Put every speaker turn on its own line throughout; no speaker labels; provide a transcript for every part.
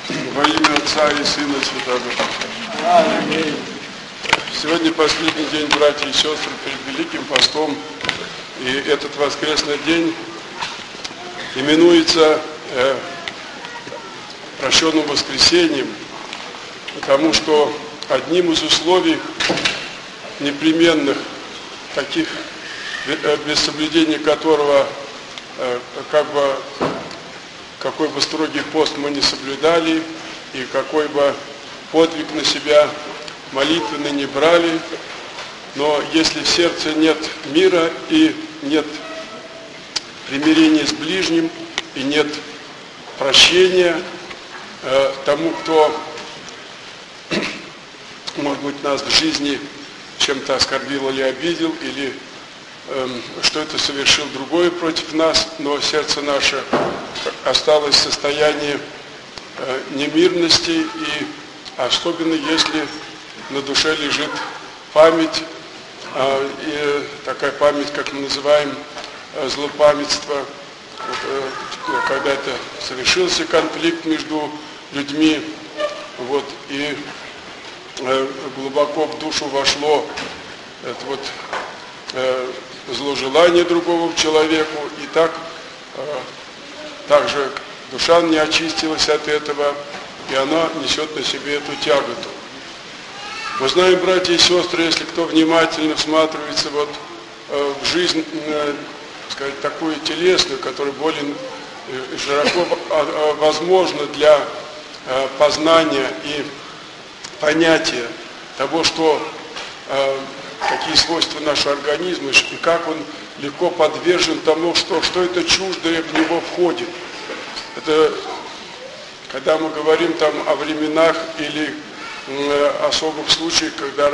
Во имя Отца и Сына и Святого Духа. Аминь. Сегодня последний день, братья и сестры, перед Великим Постом. И этот воскресный день именуется прощенным воскресением, потому что одним из условий непременных, таких, без соблюдения которого какой бы строгий пост мы не соблюдали, и какой бы подвиг на себя молитвенный не брали, но если в сердце нет мира и нет примирения с ближним, и нет прощения тому, кто, может быть, нас в жизни чем-то оскорбил или обидел, или что-то совершил другое против нас, но сердце наше осталось в состоянии немирности, и особенно если на душе лежит память, и такая память, как мы называем, злопамятство, когда это совершился конфликт между людьми, и глубоко в душу вошло это зложелание другого человеку, и также душа не очистилась от этого, и она несет на себе эту тяготу. Мы знаем, братья и сестры, если кто внимательно всматривается в жизнь, сказать, такую телесную, которая более широко возможна для познания и понятия того, какие свойства нашего организма, и как он легко подвержен тому, что это чуждое в него входит. Это когда мы говорим там о временах или особых случаях, когда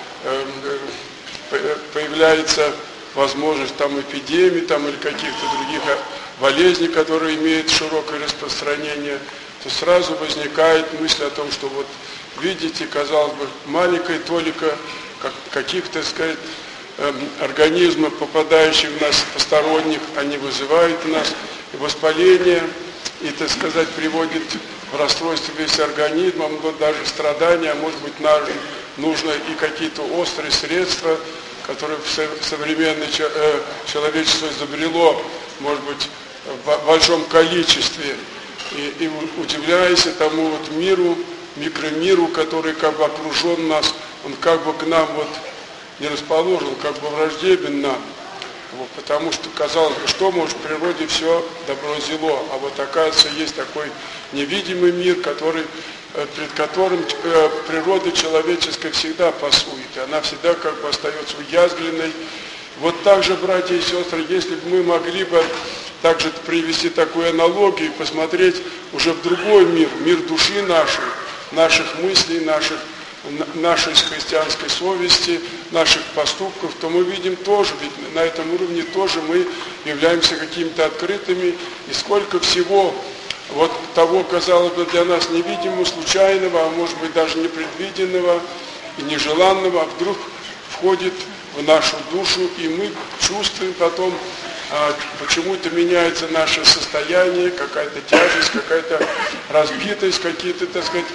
появляется возможность там эпидемии там, или каких-то других болезней, которые имеют широкое распространение, то сразу возникает мысль о том, что видите, казалось бы, маленькая толика каких-то, так сказать, организмов, попадающих в нас посторонних, они вызывают у нас воспаление и, так сказать, приводит в расстройство весь организм, даже страдания, а может быть, нужно и какие-то острые средства, которые современное человечество изобрело, может быть, в большом количестве, и удивляясь тому миру, микромиру, который окружен нас, он к нам не расположен, враждебен нам. Потому что, казалось бы, что может в природе все добро зело, а оказывается, есть такой невидимый мир, перед которым природа человеческая всегда пасует, и она всегда остается уязвленной. Так же, братья и сестры, если бы мы могли бы также привести такую аналогию и посмотреть уже в другой мир, мир души нашей, наших мыслей, нашей христианской совести, наших поступков, то мы видим тоже, ведь на этом уровне тоже мы являемся какими-то открытыми, и сколько всего того, казалось бы, для нас невидимого, случайного, а может быть даже непредвиденного и нежеланного, вдруг входит в нашу душу, и мы чувствуем потом, почему-то меняется наше состояние, какая-то тяжесть, какая-то разбитость, какие-то, так сказать,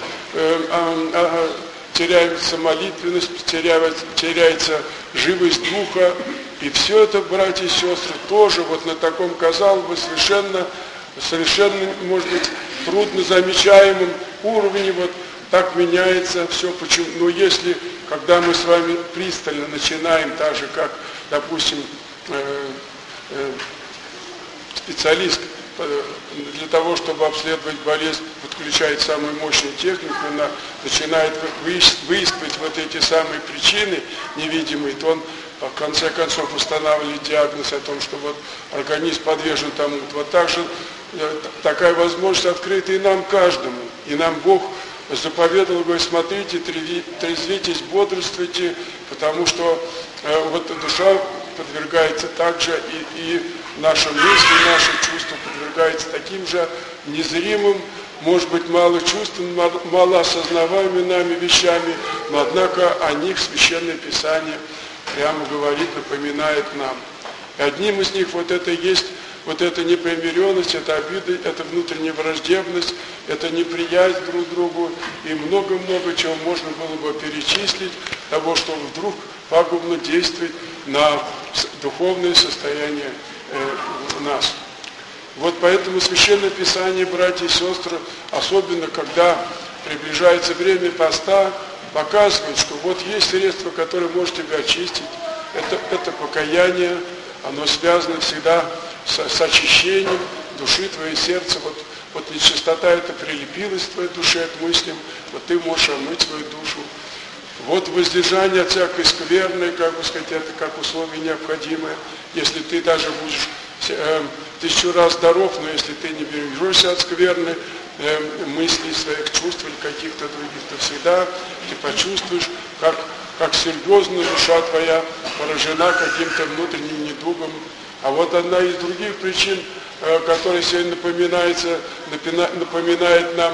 теряется молитвенность, теряется живость духа. И все это, братья и сестры, тоже на таком, казалось бы, совершенно, может быть, трудно замечаемом уровне так меняется все. Почему? Но если, когда мы с вами пристально начинаем, так же, как, допустим, специалист для того, чтобы обследовать болезнь, подключает самую мощную технику, она начинает выискивать эти самые причины невидимые, то он в конце концов устанавливает диагноз о том, что организм подвержен тому. Также такая возможность открыта и нам каждому. И нам Бог заповедовал, говорит, смотрите, трезвитесь, бодрствуйте, потому что душа подвергается также, и наши мысли, наши чувства подвергаются таким же незримым, может быть, малочувственным, малоосознаваемыми нами вещами, но однако о них Священное Писание прямо говорит, напоминает нам. И одним из них это есть вот эта непримиренность, это обиды, это внутренняя враждебность, это неприязнь друг к другу и много-много чего можно было бы перечислить, того, что вдруг пагубно действует на духовное состояние нас. Вот поэтому Священное Писание, братья и сестры, особенно когда приближается время поста, показывает, что вот есть средство, которое может тебя очистить. Это покаяние, оно связано всегда с очищением души твоей, сердца. Вот нечистота это прилепилась к твоей душе, к мыслям, вот ты можешь омыть свою душу. Вот воздержание от всякой скверной, как бы сказать, это как условие необходимое. Если ты даже будешь 1000 раз здоров, но если ты не бережешься от скверной мыслей своих, чувств или каких-то других, то всегда ты почувствуешь, как серьезно душа твоя поражена каким-то внутренним недугом. А вот одна из других причин, которая сегодня напоминает нам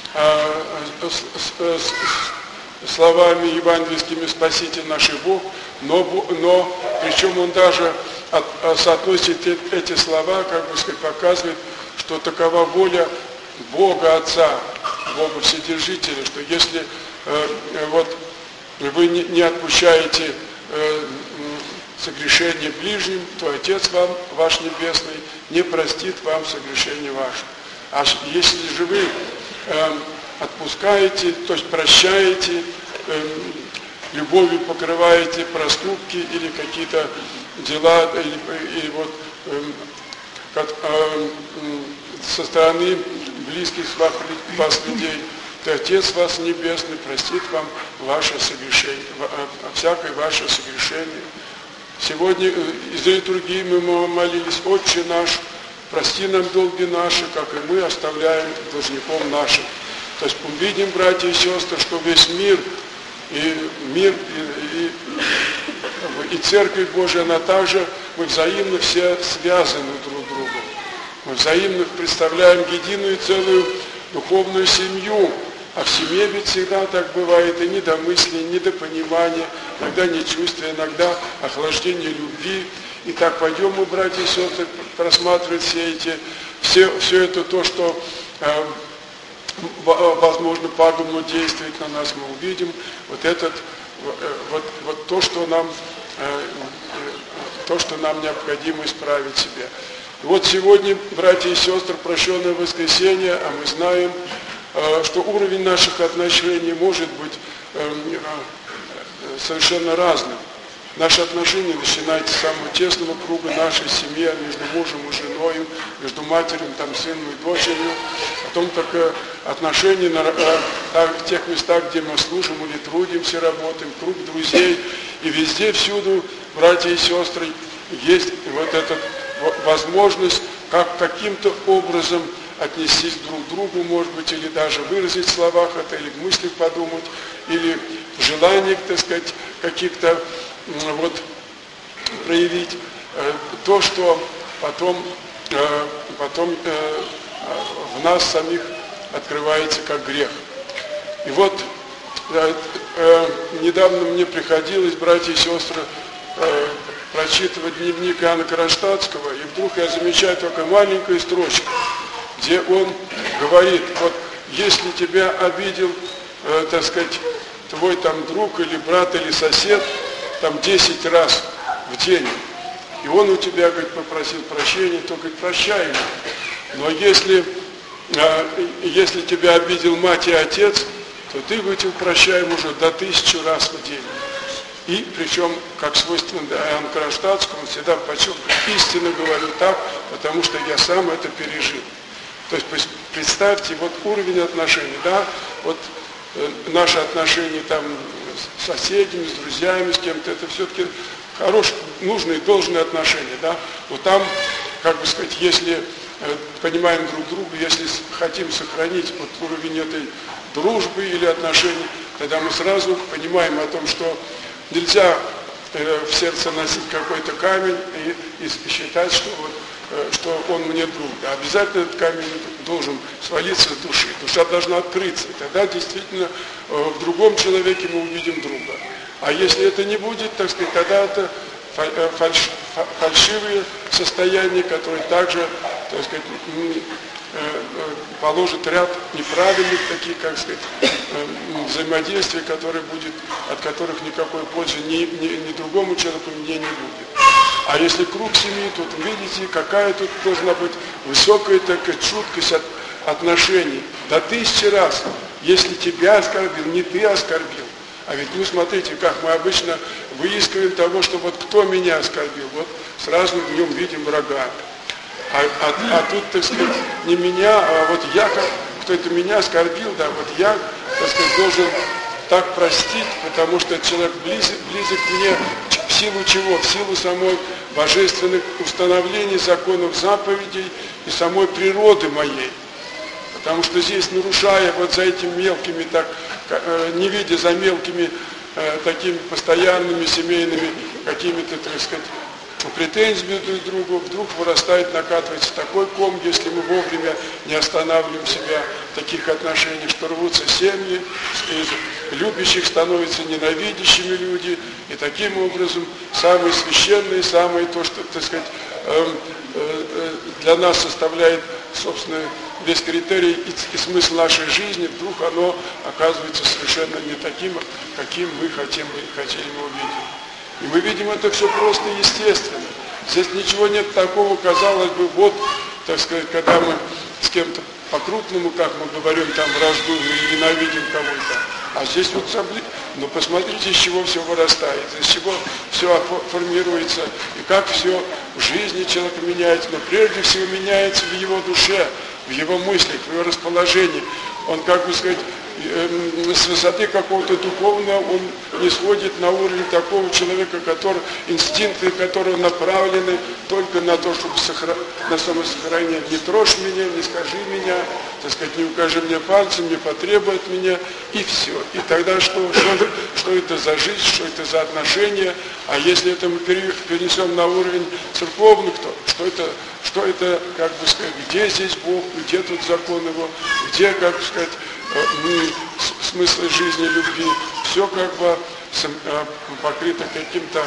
словами евангельскими «Спаситель наш и Бог», но причем он даже соотносит эти слова, как бы сказать, показывает, что такова воля Бога Отца, Бога Вседержителя, что если вот вы не отпущаете согрешение ближним, то Отец вам, ваш Небесный, не простит вам согрешение ваше. А если же вы отпускаете, то есть прощаете, любовью покрываете проступки или какие-то дела, или вот со стороны близких вас людей, то Отец вас Небесный простит вам ваше согрешение, всякое ваше согрешение. Сегодня из литургии мы молились: «Отче наш, прости нам долги наши, как и мы оставляем должником нашим». То есть мы видим, братья и сестры, что весь мир и Церковь Божия, она также, мы взаимно все связаны друг с другом. Мы взаимно представляем единую целую духовную семью. А в семье ведь всегда так бывает, и недомыслие, недопонимание, иногда нечувствие, иногда охлаждение любви. И так пойдем мы, братья и сестры, просматривать все это то, что возможно пагубно действует на нас, мы увидим вот то, что нам необходимо исправить себе. И вот сегодня, братья и сестры, прощенное воскресенье, а мы знаем, что уровень наших отношений может быть совершенно разным. Наши отношения начинаются с самого тесного круга нашей семьи, между мужем и женой, между матерью, сыном и дочерью. Потом только отношения в тех местах, где мы служим или трудимся, работаем, круг друзей. И везде, всюду, братья и сестры, есть вот эта возможность каким-то образом отнестись друг к другу, может быть, или даже выразить в словах это, или в мыслях подумать, или в желаниях, так сказать, каких-то проявить то, что потом в нас самих открывается как грех. И вот недавно мне приходилось, братья и сестры, прочитывать дневник Иоанна Кронштадтского, и вдруг я замечаю только маленькую строчку, где он говорит: вот если тебя обидел, так сказать, твой друг или брат или сосед 10 раз в день, и он у тебя, говорит, попросил прощения, то, говорит, прощай ему. Но если тебя обидел мать и отец, то ты, говорит, прощаем уже до 1000 раз в день. И причем, как свойственно Иоанну Кронштадтскому, он всегда подчеркивает: истинно говорю так, потому что я сам это пережил. То есть представьте, вот уровень отношений, да, вот наши отношения с соседями, с друзьями, с кем-то, это все-таки хорошие, нужные, должные отношения, да. Вот там, как бы сказать, если понимаем друг друга, если хотим сохранить уровень этой дружбы или отношений, тогда мы сразу понимаем о том, что нельзя в сердце носить какой-то камень и считать, что он мне друг. Да, обязательно этот камень должен свалиться с души. Душа должна открыться. И тогда действительно в другом человеке мы увидим друга. А если это не будет, так сказать, тогда это фальшивые состояние, которое также, так сказать, положит ряд неправильных таких, как сказать, взаимодействий, которые будет, от которых никакой пользы ни другому человеку, ни мне не будет. А если круг семьи, тут видите, какая тут должна быть высокая такая чуткость отношений. До 1000 раз, если тебя оскорбил, не ты оскорбил. А ведь, ну, смотрите, как мы обычно выискиваем того, что вот кто меня оскорбил, вот сразу в нем видим врага. А тут, так сказать, не меня, а вот я, кто это меня оскорбил, да, вот я, так сказать, должен так простить, потому что человек близок мне, в силу чего? В силу самой божественных установлений, законов, заповедей и самой природы моей. Потому что здесь, нарушая вот за этими мелкими, так, не видя за мелкими такими постоянными семейными какими-то, так сказать, претензиями друг к другу, вдруг вырастает, накатывается такой ком, если мы вовремя не останавливаем себя в таких отношениях, что рвутся семьи, из любящих становятся ненавидящими люди, и таким образом самое священное, самое то, что, так сказать, для нас составляет, собственно, весь критерий и смысл нашей жизни, вдруг оно оказывается совершенно не таким, каким мы хотели его видеть. И мы видим это все просто и естественно. Здесь ничего нет такого, казалось бы, вот, так сказать, когда мы с кем-то по-крупному, как мы говорим, там враждуем или ненавидим кого-то. А здесь вот, ну посмотрите, из чего все вырастает, из чего все формируется, и как все в жизни человека меняется. Но прежде всего меняется в его душе, в его мыслях, в его расположении. Он, как бы сказать, с высоты какого-то духовного, он не сходит на уровень такого человека, инстинкты которого направлены только на то, чтобы на самосохранение. Не трожь меня, не скажи меня, так сказать, не укажи мне пальцем, не потребуй от меня, и все. И тогда что это за жизнь, что это за отношения? А если это мы перенесем на уровень церковный, что это, как бы сказать, где здесь Бог, где тут закон его, где, как бы сказать, смысл жизни, любви, все как бы покрыто каким-то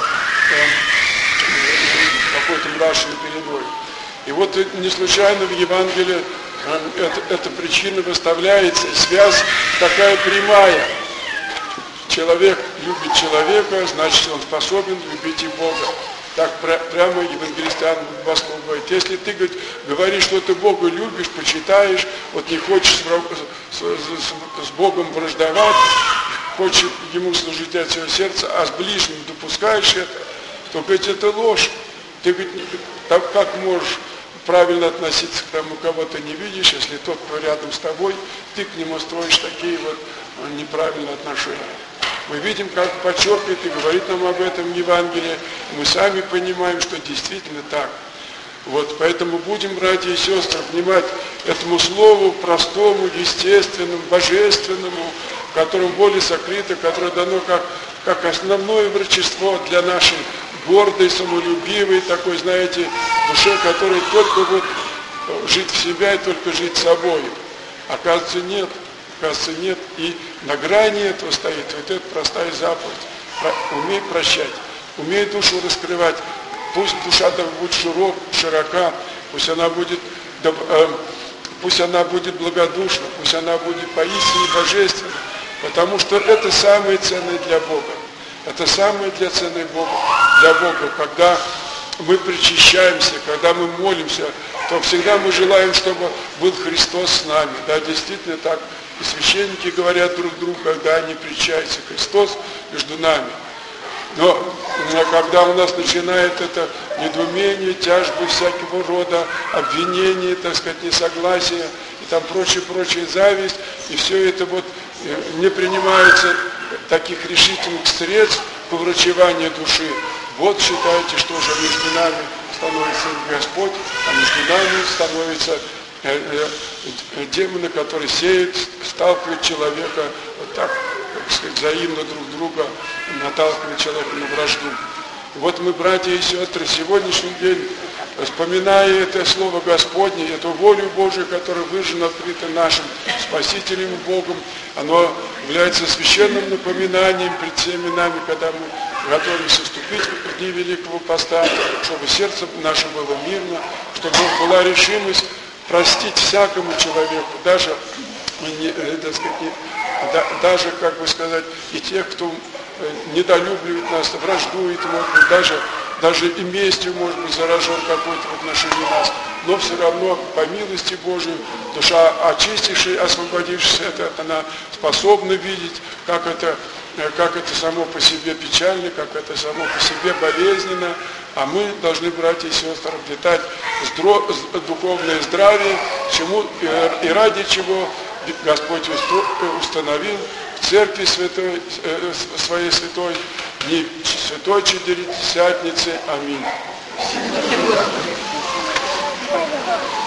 какой-то мрачной пеленой. И вот не случайно в Евангелии эта причина выставляется, связь такая прямая. Человек любит человека, значит он способен любить и Бога. Так прямо евангелист Иоанн Богослов говорит, если ты говоришь, что ты Бога любишь, почитаешь, вот не хочешь с Богом враждовать, хочешь Ему служить от всего сердца, а с ближним допускаешь это, то говорит, это ложь. Ты говорит, как можешь правильно относиться к тому, кого ты не видишь, если тот, кто рядом с тобой, ты к нему строишь такие вот неправильные отношения. Мы видим, как подчеркивает и говорит нам об этом Евангелие. Мы сами понимаем, что действительно так. Вот, поэтому будем, братья и сестры, внимать этому слову простому, естественному, божественному, в котором более сокрыто, которое дано как основное врачество для нашей гордой, самолюбивой, такой, знаете, душе, которой только вот жить в себя и только жить собой. Оказывается, нет. И на грани этого стоит вот эта простая заповедь. Умей прощать, умей душу раскрывать. Пусть душа будет широка, пусть она будет благодушна, пусть она будет поистине божественна, потому что это самое ценное для Бога. Это самое ценное для Бога, когда мы причащаемся, когда мы молимся, то всегда мы желаем, чтобы был Христос с нами. Да, действительно так. И священники говорят друг другу, когда они причащаются, Христос между нами. Но когда у нас начинает это недоумение, тяжбы всякого рода, обвинения, так сказать, несогласия, и там прочее, зависть, и все это вот не принимается таких решительных средств по врачеванию души. Вот считайте, что же между нами становится Господь, а между нами становится демоны, которые сеют, сталкивают человека вот так, как сказать, взаимно друг друга, наталкивают человека на вражду. Вот мы, братья и сестры, сегодняшний день вспоминая это Слово Господне, эту волю Божию, которая выражена открыта нашим Спасителем и Богом, оно является священным напоминанием пред всеми нами, когда мы готовимся вступить в дни Великого Поста, чтобы сердце наше было мирно, чтобы была решимость простить всякому человеку, даже, даже, как бы сказать, и тех, кто недолюбливает нас, враждует, может быть, даже и местью, может быть, заражен какой-то в отношении нас, но все равно, по милости Божией, душа, очистившая, освободившаяся, она способна видеть, как это само по себе печально, как это само по себе болезненно, а мы должны, братья и сестры, обретать духовное здравие, чему и ради чего Господь установил в Церкви святой, своей святой, дни Святой Четыридесятницы. Аминь.